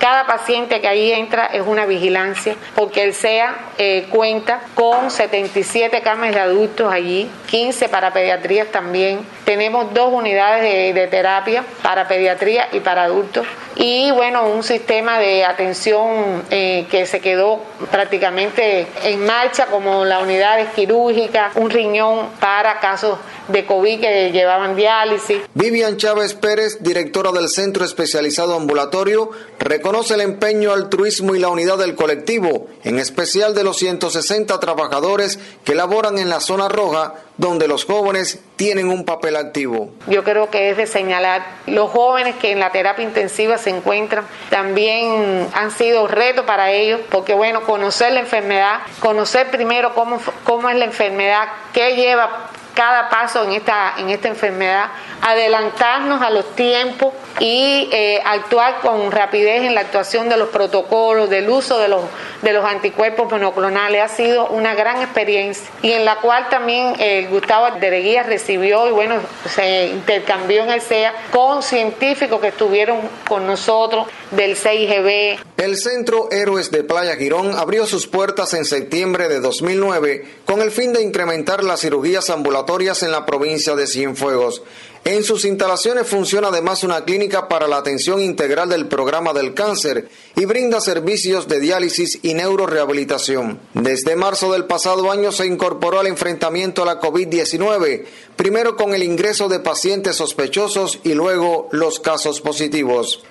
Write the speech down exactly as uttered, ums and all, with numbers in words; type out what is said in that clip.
Cada paciente que ahí entra es una vigilancia, porque el C E A eh, cuenta con setenta y siete camas de adultos allí, quince para pediatría también. Tenemos dos unidades de, de terapia para pediatría y para adultos. Y bueno, un sistema de atención eh, que se quedó prácticamente en marcha, como las unidades quirúrgicas, un riñón para casos de COVID que llevaban diálisis. Vivian Chávez Pérez, directora del Centro Especializado Ambulatorio, reconoce el empeño, altruismo y la unidad del colectivo, en especial de los ciento sesenta trabajadores que laboran en la zona roja, donde los jóvenes tienen un papel activo. Yo creo que es de señalar, los jóvenes que en la terapia intensiva se encuentran también han sido reto para ellos, porque bueno, conocer la enfermedad, conocer primero cómo, cómo es la enfermedad, qué lleva cada paso en esta, en esta enfermedad, adelantarnos a los tiempos y eh, actuar con rapidez en la actuación de los protocolos, del uso de los, de los anticuerpos monoclonales. Ha sido una gran experiencia y en la cual también eh, Gustavo Dereguía recibió y bueno, se intercambió en el C E A con científicos que estuvieron con nosotros del C I G B. El Centro Héroes de Playa Girón abrió sus puertas en septiembre de dos mil nueve con el fin de incrementar las cirugías ambulatorias en la provincia de Cienfuegos. En sus instalaciones funciona además una clínica para la atención integral del programa del cáncer y brinda servicios de diálisis y neurorehabilitación. Desde marzo del pasado año se incorporó al enfrentamiento a la COVID diecinueve, primero con el ingreso de pacientes sospechosos y luego los casos positivos.